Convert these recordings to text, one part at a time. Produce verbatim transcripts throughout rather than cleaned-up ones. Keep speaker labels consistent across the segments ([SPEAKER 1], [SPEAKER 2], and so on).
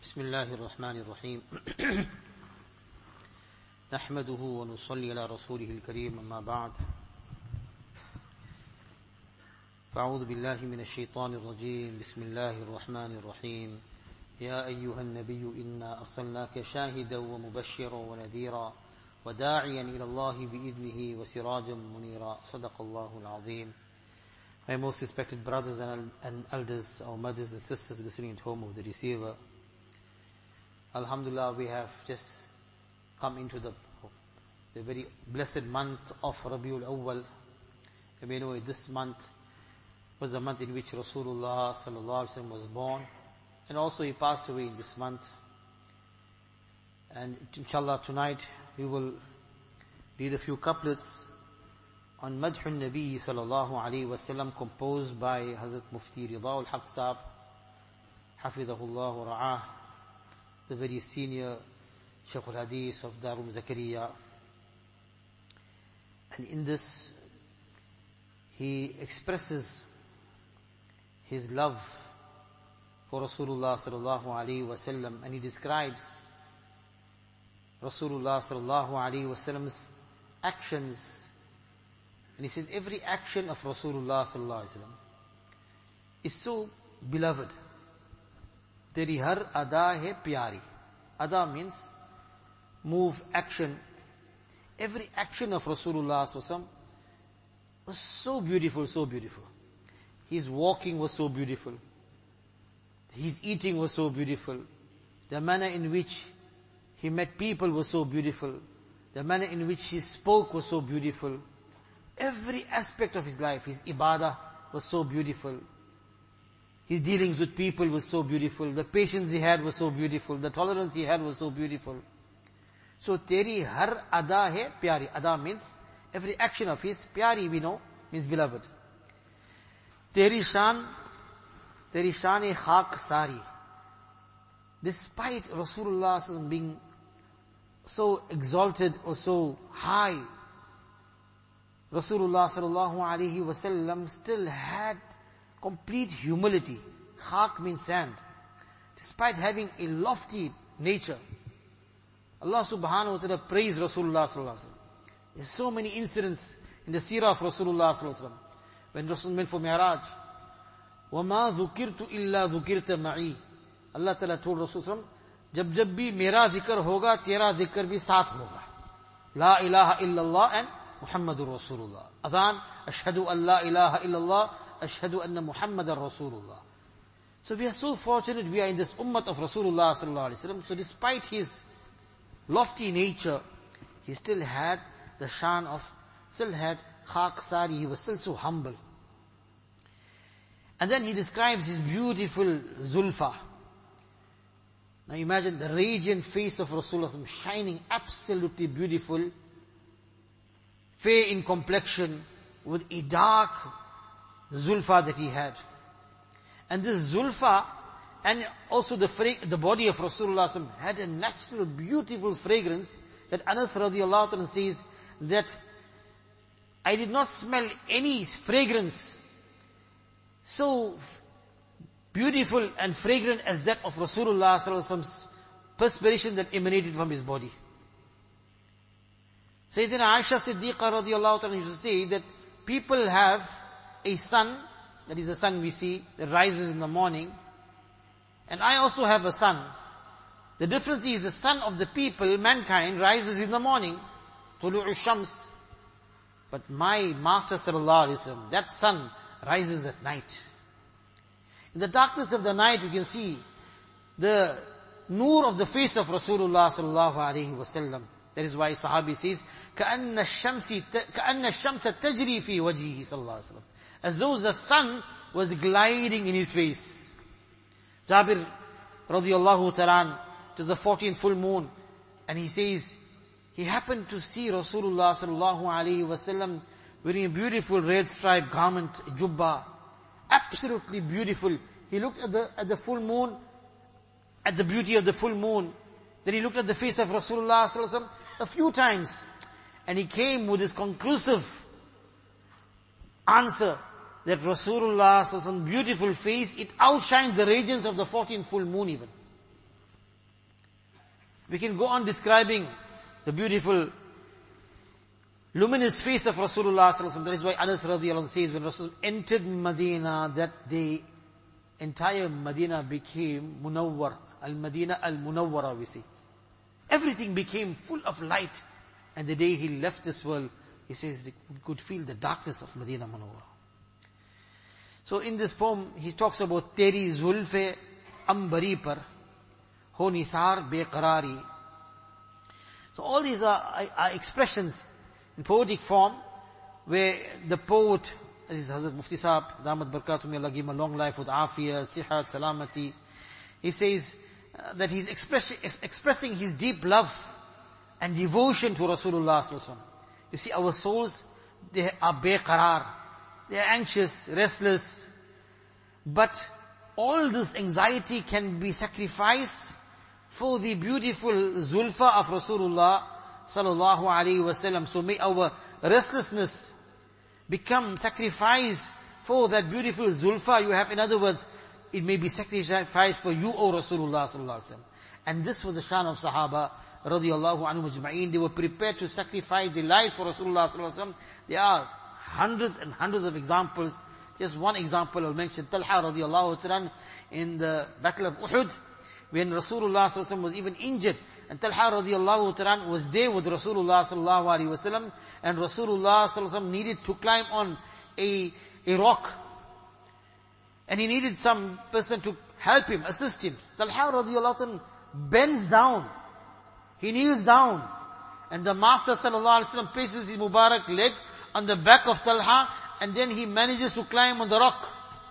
[SPEAKER 1] بسم الله الرحمن الرحيم نحمده ونصلي على رسوله الكريم أما بعد فأعوذ بالله من الشيطان الرجيم بسم الله الرحمن الرحيم يا أيها النبي إنا أرسلناك شاهدا ومبشرا ونذيرا وداعيا إلى الله بإذنه وسراجا منيرا صدق الله العظيم. My most respected brothers and, and elders, our mothers and sisters listening at home of the receiver, Alhamdulillah, we have just come into the, the very blessed month of Rabiul Awwal. And we know this month was the month in which Rasulullah sallallahu alaihi wasallam was born, and also he passed away in this month. And inshallah tonight we will read a few couplets on Madhun Nabi sallallahu alaihi wasallam, composed by Hazrat Mufti Rida al-Haq Sahab, Hafidhahullah wa Ra'ah, the very senior Shaykh al-Hadith of Darum Zakaria. And in this, he expresses his love for Rasulullah sallallahu alaihi wasallam, and he describes Rasulullah sallallahu alaihi wasallam's actions. And he says every action of Rasulullah sallallahu alaihi wasallam is so beloved. Teri har ada hai pyari. Ada means move, action. Every action of Rasulullah sallallahu alaihi wasallam was so beautiful, so beautiful. His walking was so beautiful. His eating was so beautiful. The manner in which he met people was so beautiful. The manner in which he spoke was so beautiful. Every aspect of his life, his ibadah was so beautiful. His dealings with people was so beautiful. The patience he had was so beautiful. The tolerance he had was so beautiful. So, teri har ada hai pyari. Ada means every action of his. Pyari we know means beloved. Teri shan, teri shan-e khak sari. Despite Rasulullah being so exalted or so high, Rasulullah sallallahu alaihi wasallam still had complete humility. Khak means sand. Despite having a lofty nature, Allah subhanahu wa ta'ala praised Rasulullah sallallahu alaihi wasallam. There's so many incidents in the seerah of Rasulullah sallallahu alaihi wasallam. When Rasul went for Mi'raj, وَمَا ذُكِرْتُ إِلَّا ذُكِرْتَ مَعِي. Allah ta'ala told Rasul sallallahu alaihi wasallam, जब जब भी मेरा जिक्र होगा, तेरा जिक्र भी साथ होगा. La ilaha illallah and Muhammadur Rasulullah. Adhan, ashhadu an la ilaha illallah, ashhadu anna Muhammadar Rasulullah. So we are so fortunate we are in this ummah of Rasulullah sallallahu alaihi wasallam. So despite his lofty nature, he still had the shan of, still had khak sari, he was still so humble. And then he describes his beautiful zulfa. Now imagine the radiant face of Rasulullah shining, absolutely beautiful, fair in complexion, with a dark zulfa that he had. And this zulfa, and also the fra- the body of Rasulullah had a natural, beautiful fragrance that Anas radiallahu anhu says that I did not smell any fragrance so beautiful and fragrant as that of Rasulullah sallallahu alaihi wasallam's perspiration that emanated from his body. Sayyidina Aisha Siddiqa radiallahu anha used to say that people have a sun, that is the sun we see, that rises in the morning, and I also have a sun. The difference is the sun of the people, mankind, rises in the morning, tulu'u shams. But my Master sallallahu alaihi wasallam, that sun rises at night. In the darkness of the night, you can see the nur of the face of Rasulullah sallallahu alaihi wasallam. That is why Sahabi says, كَأَنَّ الشَّمْسِ كَأَنَّ الشَّمْسَ تَجْرِي فِي وَجْهِهِ sallallahu alaihi wasallam. As though the sun was gliding in his face. Jabir radiyallahu ta'ala, to the fourteenth full moon, and he says, he happened to see Rasulullah sallallahu alaihi wasallam wearing a beautiful red striped garment, a jubba, absolutely beautiful. He looked at the, at the full moon, at the beauty of the full moon. Then he looked at the face of Rasulullah sallallahu alaihi wasallam a few times, and he came with this conclusive answer that Rasulullah's beautiful face, it outshines the radiance of the fourteenth full moon even. We can go on describing the beautiful, luminous face of Rasulullah sallallahu alaihi wasallam. That is why Anas radiallahu anhu says, when Rasul entered Medina, that the entire Medina became Munawwar. Al-Madina al-Munawwara, we see. Everything became full of light. And the day he left this world, he says, we could feel the darkness of Medina Munawwara. So in this poem, he talks about Teri Zulfe Ambari Par, Ho Nisar Beqarari. So all these are, are expressions in poetic form, where the poet, this is Hazrat Mufti Sahib, Damat Barakatum, may Allah give him a long life with afiyah, sihat, salamati. He says uh, that he's express, ex- expressing his deep love and devotion to Rasulullah sallallahu alaihi wasallam. You see, our souls, they are beqarar. They are anxious, restless. But all this anxiety can be sacrificed for the beautiful zulfa of Rasulullah sallallahu alaihi wasallam. So may our restlessness become sacrifice for that beautiful zulfa you have. In other words, it may be sacrificed for you, O Rasulullah sallallahu alaihi wasallam. And this was the shan of Sahaba radiyallahu anhu majma'in. They were prepared to sacrifice their life for Rasulullah sallallahu alaihi wasallam. There are hundreds and hundreds of examples. Just one example I'll mention. Talha radiyallahu ta'ala in the Battle of Uhud, when Rasulullah sallallahu alaihi wasallam was even injured, and Talha radiyallahu ta'ala was there with Rasulullah sallallahu alaihi wasallam, and Rasulullah sallallahu alaihi wasallam needed to climb on a, a rock. And he needed some person to help him, assist him. Talha radiyallahu ta'ala bends down. He kneels down. And the Master sallallahu alaihi wasallam places his Mubarak leg on the back of Talha, and then he manages to climb on the rock.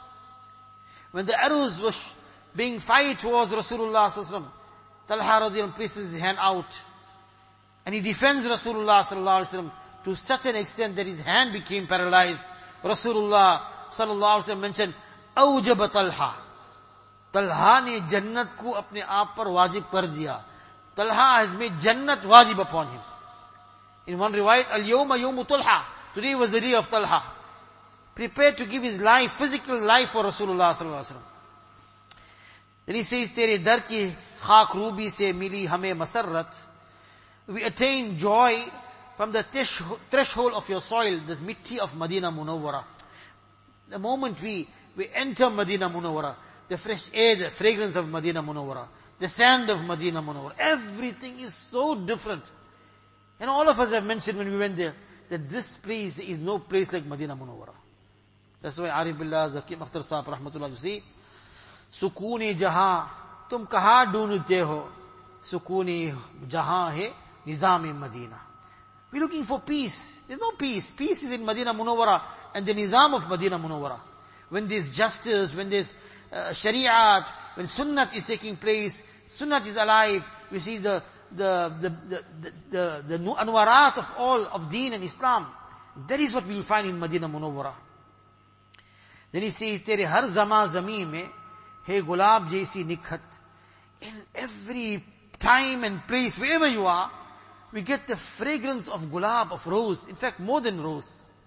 [SPEAKER 1] When the arrows were sh- being fired towards Rasulullah sallallahu alaihi wasallam, Talha radiyallahu anhu places his hand out, and he defends Rasulullah sallallahu alaihi wasallam to such an extent that his hand became paralyzed. Rasulullah sallallahu alaihi wasallam mentioned, "Awjaba Talha." Talha ne jannat ko apne aap par wajib kar diya. Talha has made jannat wajib upon him. In one riwayat, "Al-yawma yawmu Talha." Today was the day of Talha. Prepared to give his life, physical life for Rasulullah sallallahu alaihi wasallam. Then he says, "Tere dar ki khak rubi se mili hame masarrat." We attain joy from the threshold of your soil, the mitti of Madina Munawwara. The moment we, we enter Madina Munawwara, the fresh air, the fragrance of Madina Munawwara, the sand of Madina Munawwara, everything is so different. And all of us have mentioned when we went there, that this place is no place like Madina Munawwara. That's why Arif Billah Zakim Akhtar Sahib Rahmatullah you see, Sukuni jahan, tum kaha doonte ho, Sukuni jahan hai, Nizam-e Madina. We're looking for peace. There's no peace. Peace is in Madina Munawwara and the Nizam of Madina Munawwara. When there's justice, when there's uh, Shari'at, when Sunnat is taking place, Sunnat is alive, we see the the the the the, the, the anwarat of all of Deen and Islam. That is what we will find in Madina Munawwara. Then he says, "Tere har zama zameen mein hai gulab jaisi nikhat." In every time and place, wherever you are, we get the fragrance of gulab, of rose. In fact, more than rose.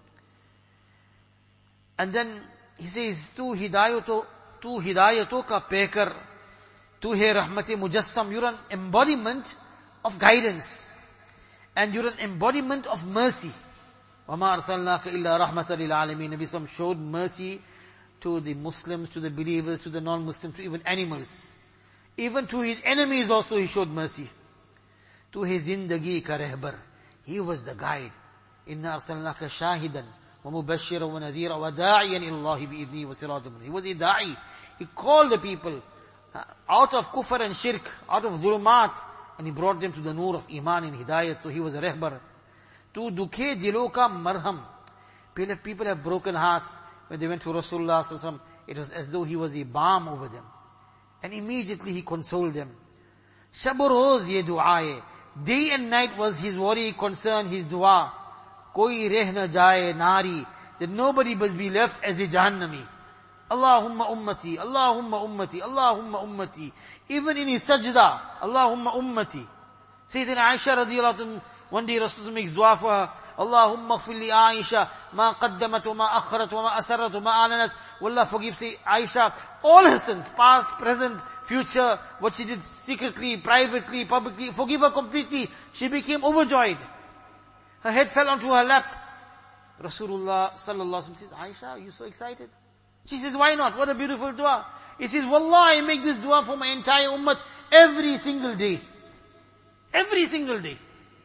[SPEAKER 1] And then he says, "Tu hidayato, tu hidayato ka pekar, tu hai rahmat-e mujassam." You're an embodiment of guidance, and you're an embodiment of mercy. وَمَا أَرْسَلْنَاكَ إِلَّا رَحْمَةً لِلْعَالَمِينَ. Nabi Sallam showed mercy to the Muslims, to the believers, to the non-Muslims, to even animals. Even to his enemies also he showed mercy. To his zindagi ka rehbar. He was the guide. إِنَّا أَرْسَلْنَاكَ شَاهِدًا وَمُبَشِّرًا وَنَذِيرًا وَدَاعِيًا إِلَى اللَّهِ بِإِذْنِهِ وَسِرَاجًا مُنِيرًا. He was a da'i. He called the people out of kufr and shirk, out of dhulumat, and he brought them to the nur of iman and hidayat. So he was a rehbar. Tu dukhe dilo ka marham. People have broken hearts. When they went to Rasulullah sallallahu alaihi wasallam, it was as though he was a balm over them. And immediately he consoled them. Shab roz ye du'aaye. Day and night was his worry, concern, his dua. Koi reh na jaye nari. That nobody must be left as a jahannami. Allahumma ummati, Allahumma ummati, Allahumma ummati. Even in his sajda, Allahumma ummati. Sayyidina Aisha radiallahu anha, one day Rasulullah makes dua for her. Allahumma ighfir li Aisha ma qaddamat wa ma akharat wa ma asarrat wa ma alanat. Wallah forgive say Aisha all her sins, past, present, future, what she did secretly, privately, publicly. Forgive her completely. She became overjoyed. Her head fell onto her lap. Rasulullah sallallahu alaihi wasallam says, Aisha, are you so excited? She says, why not? What a beautiful dua. He says, Wallah, I make this dua for my entire ummah every single day. Every single day.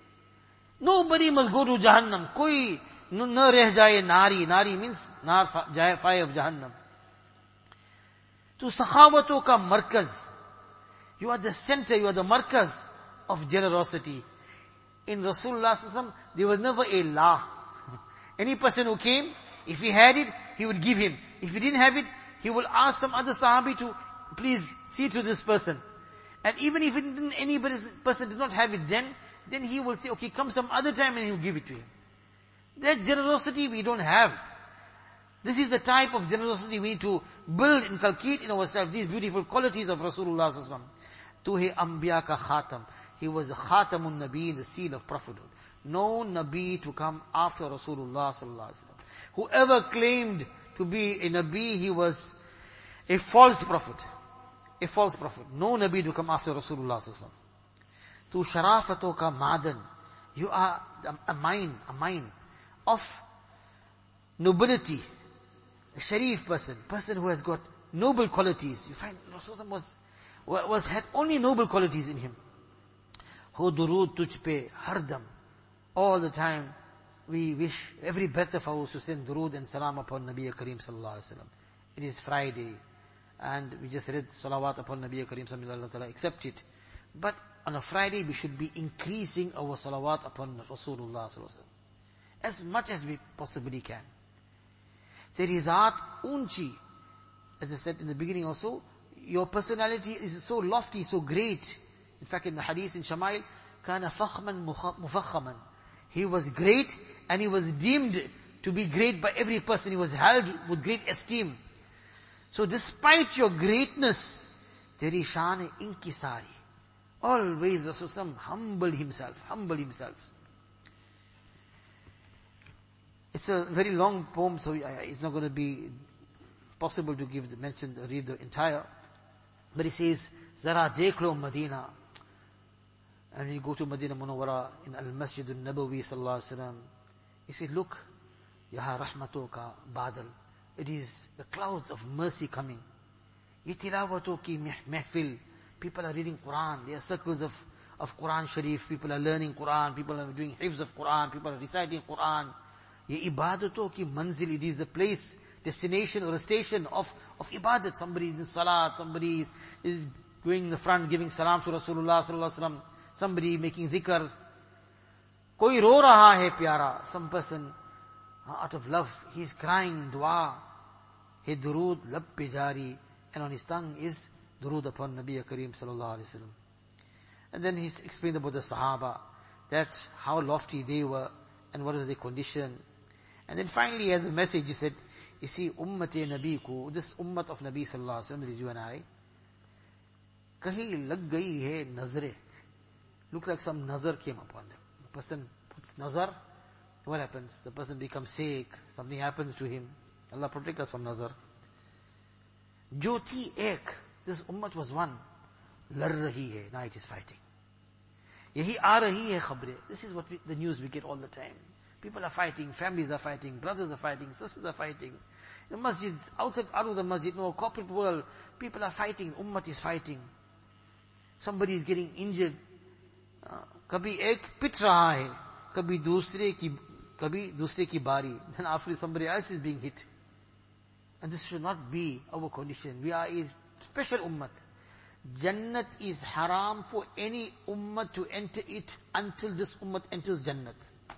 [SPEAKER 1] Nobody must go to Jahannam. Koi na reh jaye nari. Nari means nar, fire of Jahannam. To sakhawato ka markaz. You are the center, you are the markaz of generosity. In Rasulullah sallallahu alaihi wasallam, there was never a la. Any person who came, if he had it, he would give him. If he didn't have it, he will ask some other sahabi to, please see to this person. And even if it didn't, any person did not have it then, then he will say, okay, come some other time and he will give it to him. That generosity we don't have. This is the type of generosity we need to build, inculcate in ourselves, these beautiful qualities of Rasulullah sallallahu alaihi wasallam. Tuhe Anbiya ka khatam. He was the khatamun Nabi, the seal of prophethood. No Nabi to come after Rasulullah sallallahu alaihi wasallam. Whoever claimed to be a Nabi, he was a false prophet. A false prophet. No Nabi to come after Rasulullah sallallahu alaihi wasallam. To sharafato ka madan. You are a mine, a mine of nobility. A sharif person, person who has got noble qualities. You find Rasulullah was, was, had only noble qualities in him. Ho durud tuj pe hardam. All the time, we wish every breath of ours to send durood and salam upon Nabi Kareem sallallahu alaihi wasallam. It is Friday, and we just read salawat upon Nabi Kareem sallallahu alaihi wasallam. Accept it. But on a Friday, we should be increasing our salawat upon Rasulullah sallallahu alaihi wasallam as much as we possibly can. Teri zaat unchi, as I said in the beginning also, your personality is so lofty, so great. In fact, in the hadith in Shama'il, kana fakhman mufakhaman. He was great and he was deemed to be great by every person. He was held with great esteem. So despite your greatness, teri shaan inkisari. Always Rasulullah humbled himself, humbled himself. It's a very long poem, so it's not going to be possible to give the mention, read the entire. But he says, Zara dekh lo Madina. And when you go to Madinah Munawwara in Al-Masjid Al-Nabawi sallallahu alaihi wasallam, he said, look, yaha rahmato ka badal. It is the clouds of mercy coming. Ye tilawato ki mehfil. People are reading Quran. There are circles of, of Quran Sharif. People are learning Quran. People are doing hifz of Quran. People are reciting Quran. Ye ibadato ki manzil. It is the place, destination or a station of, of ibadat. Somebody is in salat. Somebody is going in the front giving salam to Rasulullah sallallahu alaihi wasallam. Somebody making dhikr. Koi ro raha hai pyara. Some person, out of love, he is crying in dua. He durood lab pe jari. And on his tongue is durood upon Nabi Kareem sallallahu alaihi wasallam. And then he explained about the Sahaba, that how lofty they were and what was their condition. And then finally he has a message. He said, you see, ummati Nabi ko, this ummat of Nabi sallallahu alaihi wasallam, that is you and I, kahi lag gayi hai nazre. Looks like some nazar came upon them. The person puts nazar, what happens? The person becomes sick, something happens to him. Allah protect us from nazar. Jyoti ek, this ummat was one. Lar rahi hai, now it is fighting. Yahi aa rahi hai khabre. This is what we, the news we get all the time. People are fighting, families are fighting, brothers are fighting, sisters are fighting. In masjids, outside out of the masjid, no corporate world, people are fighting, ummat is fighting. Somebody is getting injured. कभी एक पिट रहा है, कभी दूसरे की, कभी दूसरे की बारी. Then after somebody else is being hit. And this should not be our condition. We are a special ummat. Jannat is haram for any ummat to enter it until this ummat enters Jannat.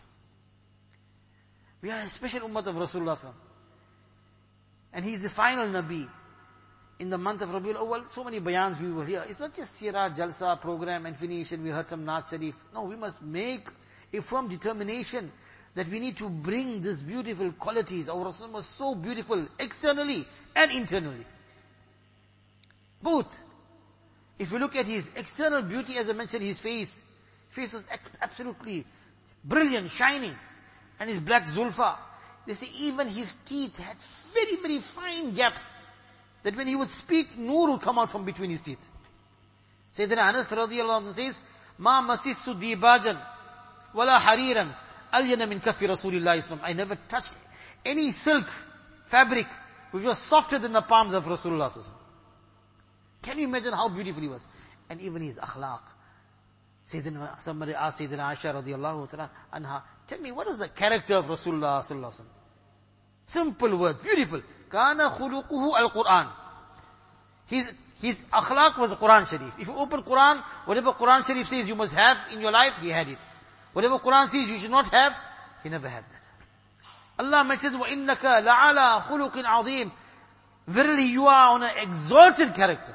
[SPEAKER 1] We are a special ummat of Rasulullah sallallahu alaihi wasallam. And he is the final Nabi. In the month of Rabiul Awwal, so many bayans we will hear. It's not just Sirah, Jalsa, program and finish and we heard some Naat Sharif. No, we must make a firm determination that we need to bring these beautiful qualities. Our Rasul was so beautiful externally and internally. Both. If you look at his external beauty, as I mentioned, his face, Face was absolutely brilliant, shining. And his black zulfa. They say even his teeth had very, very fine gaps. That when he would speak, nur would come out from between his teeth. Sayyidina Anas radiyallahu anhu says, Ma masistu dibajan, wala hariran, alyana min kafi Rasulillah Islam. I never touched any silk, fabric, which was softer than the palms of Rasulullah. Can you imagine how beautiful he was? And even his akhlaq. Sayyidina, somebody asked Sayyidina Aisha radiyallahu ta'ala anha, tell me, what was the character of Rasulullah sallallahu alaihi wasallam? Simple words, beautiful. Kana khuluquhu al-Quran. His, his akhlaq was the Quran Sharif. If you open Quran, whatever Quran Sharif says you must have in your life, he had it. Whatever Quran says you should not have, he never had that. Allah mentions, وَإِنَّكَ لَعَلَى خُلُقٍ عَظِيمٍ. Verily you are on an exalted character.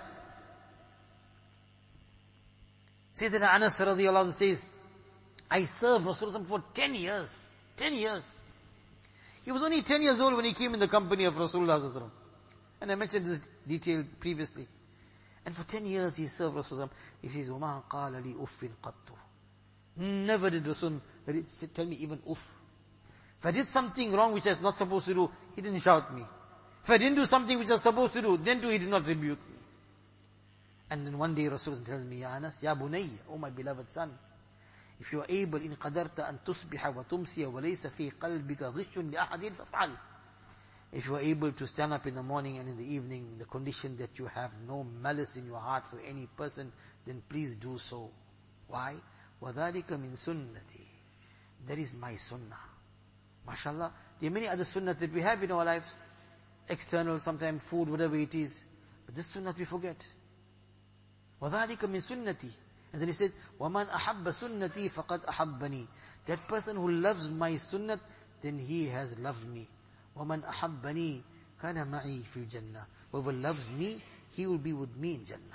[SPEAKER 1] Sayyidina Anas radiyallahu anhu says, I served Rasulullah for ten years. Ten years. He was only ten years old when he came in the company of Rasulullah. And I mentioned this detail previously. And for ten years he served Rasulullah. He says, وَمَا قَالَ لِي أُفٍّ قَطُّ. Never did Rasul tell me even uff. If I did something wrong which I was not supposed to do, he didn't shout me. If I didn't do something which I was supposed to do, then too he did not rebuke me. And then one day Rasulullah tells me, Ya Anas, Ya Bunayya, oh my beloved son, if you are able, in qadarta an tusbiha wa tumsiya wa laysa fi qalbika ghishun li ahadin faf'al. If you are able to stand up in the morning and in the evening in the condition that you have no malice in your heart for any person, then please do so. Why? وَذَلِكَ مِن سُنَّتِي. That is my sunnah. MashaAllah. There are many other sunnahs that we have in our lives. External, sometimes food, whatever it is. But this sunnah we forget. وَذَلِكَ مِن سُنَّتِي. And then he said, وَمَنْ أَحَبَّ سُنَّتِي فَقَدْ أَحَبَّنِي. That person who loves my sunnah, then he has loved me. وَمَنْ أَحَبَّنِي كَانَ مَعِي فِي الْجَنَّةِ. Whoever loves me, he will be with me in Jannah.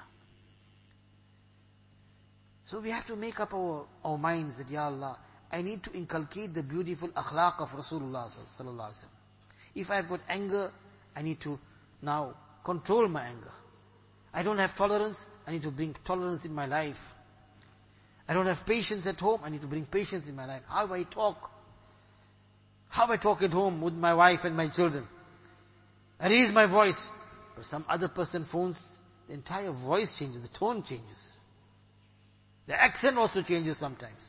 [SPEAKER 1] So we have to make up our, our minds that, Ya Allah, I need to inculcate the beautiful akhlaq of Rasulullah sallallahu alaihi wasallam. If I've got anger, I need to now control my anger. I don't have tolerance, I need to bring tolerance in my life. I don't have patience at home, I need to bring patience in my life. How I talk. How I talk at home with my wife and my children. I raise my voice. But some other person phones, the entire voice changes, the tone changes. The accent also changes sometimes.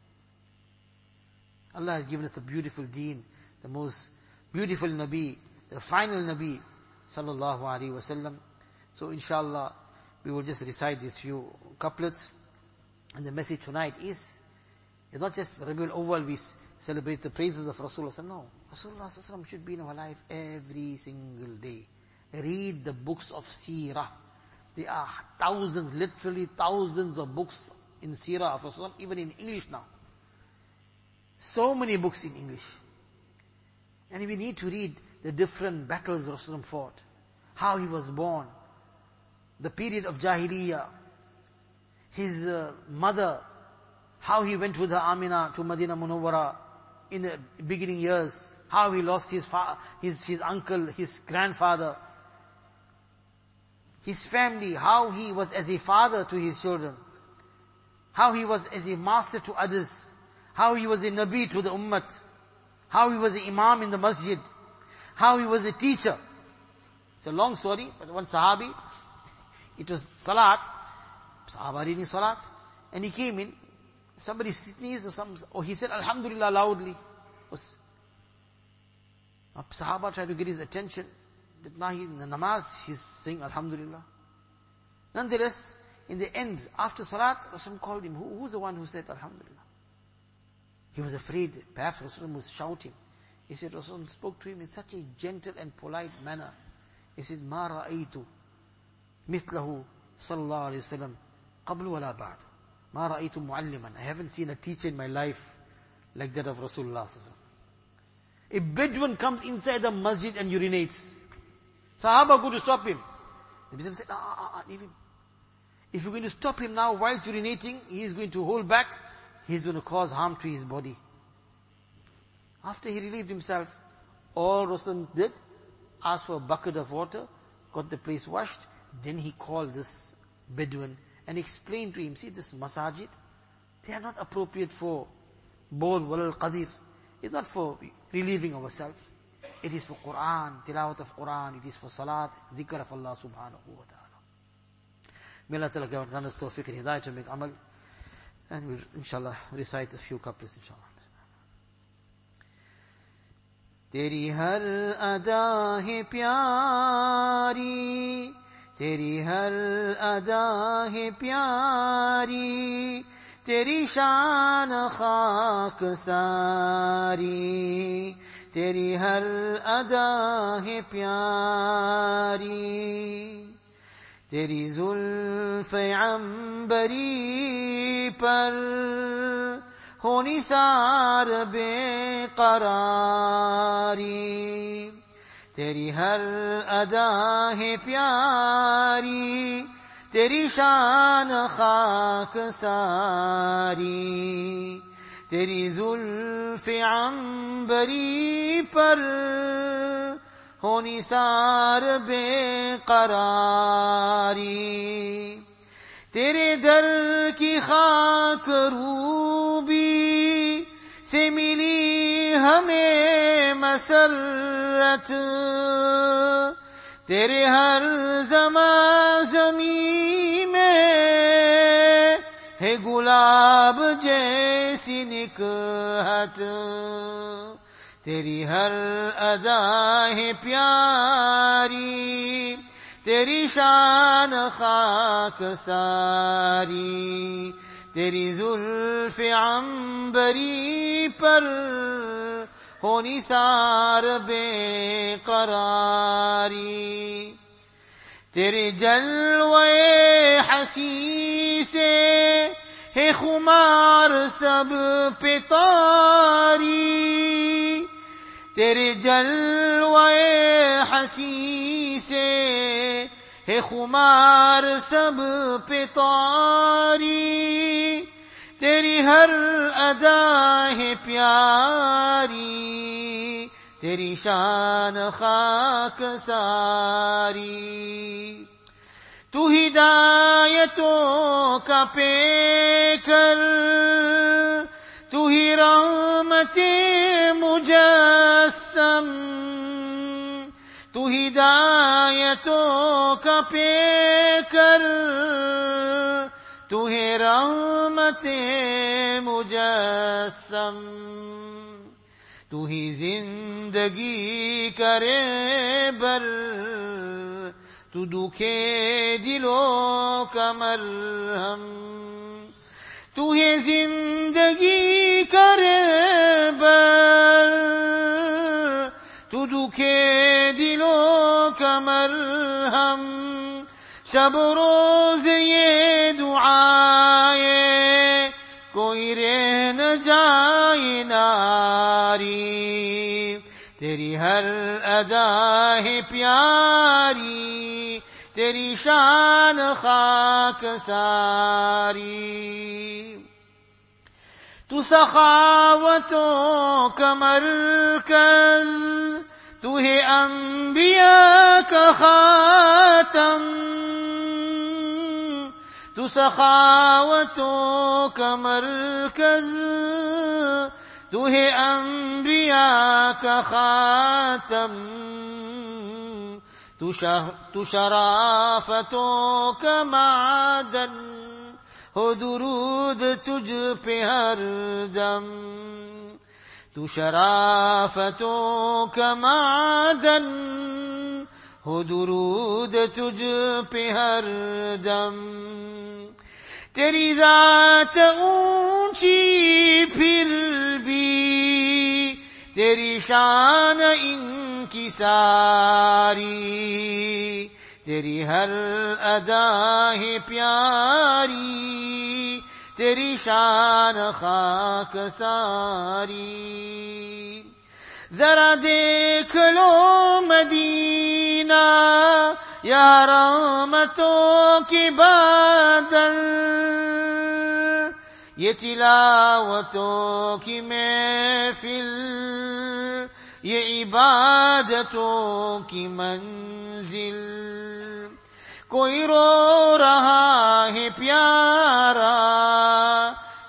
[SPEAKER 1] Allah has given us a beautiful deen, the most beautiful Nabi, the final Nabi, sallallahu alaihi wasallam. So inshallah, we will just recite these few couplets. And the message tonight is, it's not just Rabiul Awwal, we celebrate the praises of Rasulullah. No, Rasulullah should be in our life every single day. Read the books of Seerah. There are thousands, literally thousands of books in Seerah of Rasulullah, even in English now. So many books in English. And we need to read the different battles Rasulullah fought. How he was born. The period of Jahiliyyah. His uh, mother. How he went with her Amina to Madinah Munawwara in the beginning years. How he lost his fa- his his uncle, his grandfather. His family. How he was as a father to his children. How he was as a master to others. How he was a Nabi to the Ummah. How he was an Imam in the Masjid. How he was a teacher. It's a long story, but one Sahabi, it was Salat, Sahaba reading Salat, and he came in, somebody sneezed or some, or he said Alhamdulillah loudly. Was, a Sahaba tried to get his attention, that now he, in the namaz, he's saying Alhamdulillah. Nonetheless, in the end, after Salat, Rasul called him, Who, who's the one who said Alhamdulillah? He was afraid, perhaps Rasul was shouting. He said, Rasul spoke to him in such a gentle and polite manner. He said, مَا رَأَيْتُ مِثْلَهُ صَلَّى اللَّهُ عَلَيْهِ وسلم قَبْلُ وَلَا بَعْدُ. مَا رَأَيْتُ مُعَلِّمًا. I haven't seen a teacher in my life like that of Rasulullah. A Bedouin comes inside the masjid and urinates. Sahaba go to stop him. The Prophet said, ah, ah, ah, leave him. If you're going to stop him now while urinating, he is going to hold back, he is going to cause harm to his body. After he relieved himself, all Rasul did, asked for a bucket of water, got the place washed, then he called this Bedouin and explained to him, see this masajid, They are not appropriate for Bawl wal Qadir. It's not for relieving ourselves. It is for Quran, tilawat of Quran, it is for Salat, dhikr of Allah subhanahu wa ta'ala. May Allah ta'ala grant us tawfiq and hidayah to make amal. And we'll inshallah recite a few couplets inshallah. تیری ہر ادا ہے پیاری، تیری ہر ادا ہے پیاری، تیری شان خاک ساری، تیری ہر ادا ہے پیاری، تیری زلف عنبری پر ہو نثار بے قراری، تیری ہر ادا ہے پیاری، تیری شان خاک ساری، تیری زلف عنبری پر ہو نثار بے قراری، تیرے در کی خاک روبی سے ملی ہمیں مسرت، تیرے ہر زمان زمین میں ہے گلاب جیسی نکہت، تیری ہر ادا ہے پیاری، تیری شان خاک ساری، تیری زلف عنبری پر ہو نثار بے قراری، تیرے جلوے حسین سے ہے خمار سب پہ طاری، تیرے جلوے حسین سے ہے خمار سب پہ طاری، تیری ہر ادا ہے پیاری، تیری شان خاک ساری، تو ہدایتوں کا پیکر، تو ہی رحمت مجسم، تو ہدایتوں کا پیکر، تو ہے رحمت مجسم، تو ہی زندگی کرے بر، تو دکھے دلوں کا مرہم، تو ہے زندگی کرے بر، تو دکھے دلوں کا مرہم، شب روز یہ دعائے کوئی رہ نہ جائے ناری، تیری ہر ادا ہے پیاری، تیری شان خاک ساری، تو سخاوتوں کا مرکز، تو ہے انبیاء کا خاتم، تو سخاوتوں کا مرکز، تو ہے انبیاء کا خاتم، تو شرافتوں کا معدن، ہو درود تجھ پہ ہر دم، تو شرافتوں کا معدن، ہو درود تجھ پہ ہر دم، تیری ذات اونچی پھر بھی تیری شان انکساری، تیری ہر ادا ہے پیاری، تیری شان خاک ساری، ذرا دیکھ لو مدینہ یا رحمتوں کی بادل، یہ تلاوتوں کی محفل، یہ عبادتوں کی منزل، کوئی رو رہا ہے پیارا،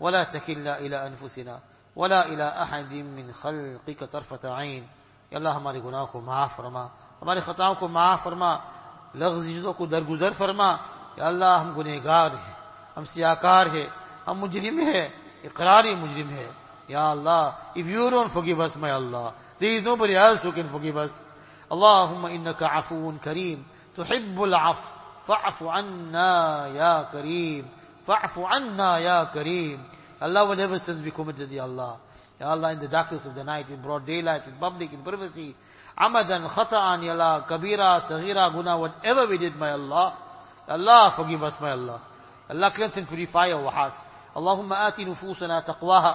[SPEAKER 1] ولا تكلنا إلى أنفسنا ولا إلى أحد من خلقك طرفة عين. या अल्लाह हमारे गुनाह को माफ फरमा, हमारे खताओं को माफ फरमा, लफ्ज़ चीजों को दरगुजर फरमा. या अल्लाह हम गुनहगार हैं, हम सियाकार हैं, हम मुजरिम हैं, इकरारी मुजरिम हैं. Ya Allah, if you don't forgive us, my Allah, there is nobody else who can forgive us. Allahumma innaka afuun kareem, tuhibbul af, fa'fu anna ya kareem, fa'fu anna ya kareem. Allah, whatever sins we committed, Ya Allah, Ya Allah, in the darkness of the night, in broad daylight, in public, in privacy, amadan, khata'an, Ya Allah, kabira, saghira, guna, whatever we did, my Allah, Ya Allah, forgive us, my Allah. Allah, cleanse and purify our hearts. Allahumma ati nufusana taqwaha,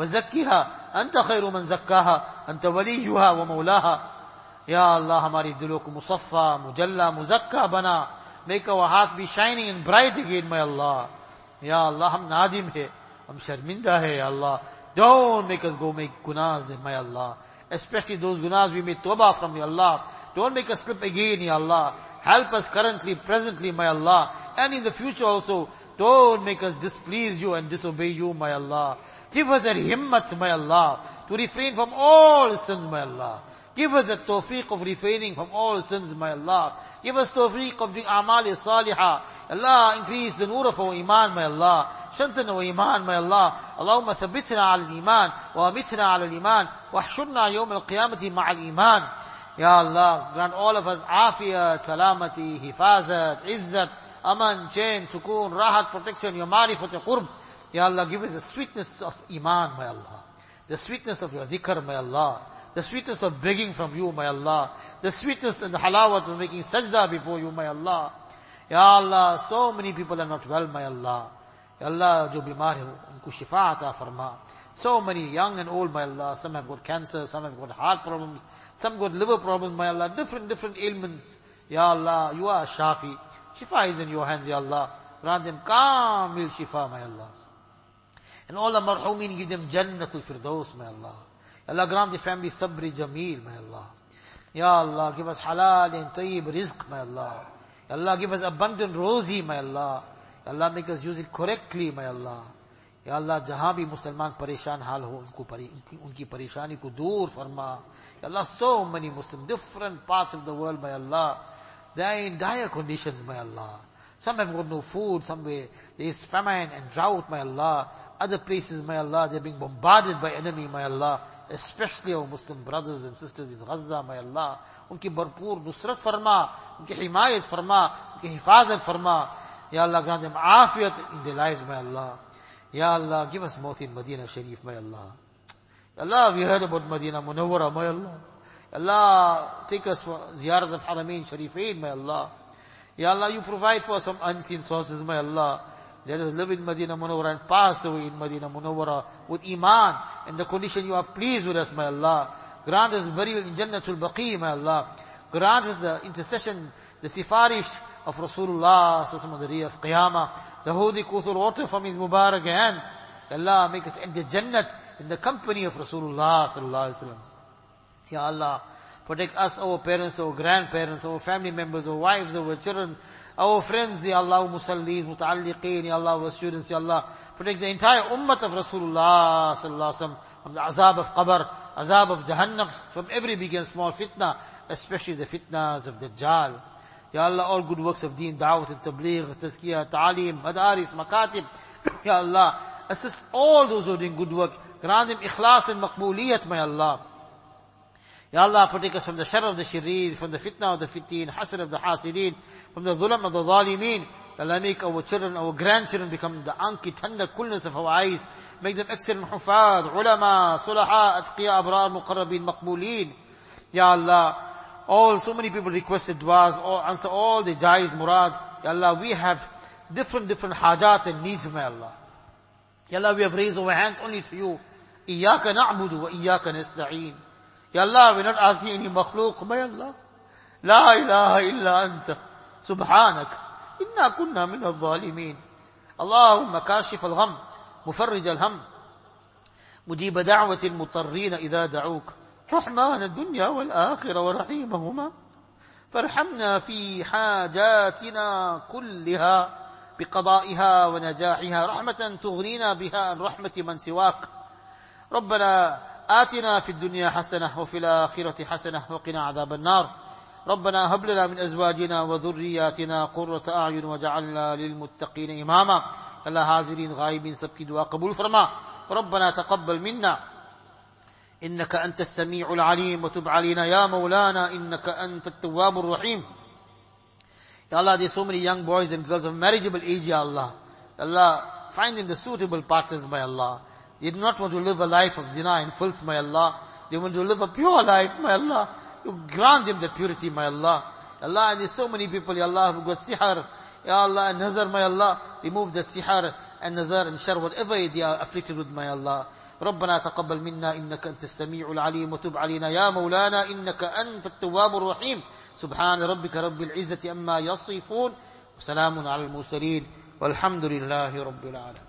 [SPEAKER 1] وزكها أنت خير من زكاها أنت وليها ومولاها. Ya Allah, हमारी दिलों को मुसफ़ा, मुजल्ला, मुज़क्का बना. Make our heart be shining and bright again, my Allah. Ya Allah, हम नादिम है, हम शर्मिंदा है, Ya Allah. Don't make us go make gunas, my Allah. Especially those gunas we made tawbah from, Ya Allah. Don't make us slip again, Ya Allah. Help us currently, presently, my Allah. And in the future also, don't make us displease you and disobey you, my Allah. Give us a himmat, my Allah, to refrain from all sins, my Allah. Give us a tawfiq of refraining from all sins, my Allah. Give us tawfiq of doing a'mal salihah. Allah, increase the nur of our iman, my Allah. Strengthen our iman, my Allah. Allahumma thabbitna ala al-iman, wa amitna ala al-iman, wa ahshurna yawm al-qiyamati ma'a al-iman. Ya Allah, grant all of us afiyat, salamati, hifazat, izzat, aman, chain, sukoon, rahat, protection, your marifat, your qurb. Ya Allah, give us the sweetness of iman, my Allah. The sweetness of your dhikr, my Allah. The sweetness of begging from you, my Allah. The sweetness and the halawat of making sajda before you, my Allah. Ya Allah, so many people are not well, my Allah. Ya Allah, jo bimar hai, unko shifa ata farma. So many young and old, my Allah. Some have got cancer, some have got heart problems, some got liver problems, my Allah. Different, different ailments. Ya Allah, you are Shafi. Shifa is in your hands, Ya Allah. Grant them kamil shifa, my Allah. And all the marhumin, give them Jannatul Firdaus, my Allah. Allah, grant the family sabri jameel, my Allah. Ya Allah, give us halal and tayyib rizq, my Allah. Ya Allah, give us abundant rozi, my Allah. Ya Allah, make us use it correctly, my Allah. Ya Allah, jahan bhi Musliman pareshan hal ho, unko pari, unki pareshani ko dur farma. Ya Allah, so many Muslims, different parts of the world, my Allah. They are in dire conditions, my Allah. Some have got no food, somewhere there is famine and drought, my Allah. Other places, my Allah, they're being bombarded by enemy, my Allah. Especially our Muslim brothers and sisters in Gaza, my Allah. Unki bharpoor nusrat farma, unki himayat farma, unki hifazat farma. Ya Allah, grant them afiyat in their lives, my Allah. Ya Allah, give us maut in Medina Sharif, my Allah. Ya Allah, we heard about Medina Munawwara, my Allah. Ya Allah, take us for ziyarat of Haramain Sharifain, my Allah. Ya Allah, you provide for us some unseen sources, my Allah. Let us live in Medina Munawwara and pass away in Medina Munawwara with iman and the condition you are pleased with us, my Allah. Grant us burial in Jannatul Baqi, my Allah. Grant us the intercession, the sifarish of Rasulullah sallallahu alaihi wasallam on the day of Qiyamah, the holy Kuthur water from his Mubarak hands. Allah, make us enter Jannat in the company of Rasulullah sallallahu alaihi wasallam. Ya Allah, protect us, our parents, our grandparents, our family members, our wives, our children, our friends, Ya Allah, musallis, muta'alliqeen, Ya Allah, our students, Ya Allah. Protect the entire ummah of Rasulullah sallallahu alaihi wasallam from the azab of qabr, azab of Jahannam, from every big and small fitna, especially the fitnas of Dajjal. Ya Allah, all good works of deen, da'wat and tabligh, tazkiyah, ta'aleem, madaris, makatib. Ya Allah, assist all those who are doing good work. Grant them ikhlas and maqbooliyat, my Allah. Ya Allah, protect us from the shar of the shirin, from the fitna of the fitin, hasad of the hasidin, from the dhulam of the zalimeen. Ya Allah, make our children, our grandchildren become the anki, tender coolness of our eyes. Make them excellent hufad, ulama, sulaha, atqiya, abrar, muqarrabin, maqbooleen. Ya Allah, all, so many people requested du'as, or answer all the jais, murads. Ya Allah, we have different, different hajat and needs, my Allah. Ya Allah, we have raised our hands only to you. Iyaka na'budu wa iyaka nasta'een. Ya Allah, we're not asking any makhluq, my Allah. La ilaha illa anta. Subhanak. Inna kunna min al-zalimin. Allahumma kashif al-gham. Mufarrij al-ham. Mujib da'wati al-mutarrina idha da'uk. رحمن الدنيا والآخرة ورحيمهما فارحمنا في حاجاتنا كلها بقضائها ونجاحها، رحمة تغنينا بها عن رحمة من سواك. ربنا آتنا في الدنيا حسنة وفي الآخرة حسنة وقنا عذاب النار. ربنا هب لنا من أزواجنا وذرياتنا قرة أعين وجعلنا للمتقين إماما. اللہ حاضرین غائبین سب کی دعا قبول فرما. ربنا تقبل منا إنك أنت السميع العليم وتب علينا يا مولانا إنك أنت التواب الرحيم. Ya Allah, there are so many young boys and girls of marriageable age, Ya Allah. Allah, find them the suitable partners, my Allah. They do not want to live a life of zina and filth, my Allah. They want to live a pure life, my Allah. You grant them the purity, my Allah. Allah, and there are so many people, Ya Allah, who got sihr, Ya Allah, and nazar, my Allah. Remove the sihr and nazar and shar, whatever they are afflicted with, my Allah. ربنا تقبل منا إنك أنت السميع العليم وتب علينا يا مولانا إنك أنت التواب الرحيم. سبحان ربك رب العزة عما يصفون وسلام على المرسلين والحمد لله رب العالمين.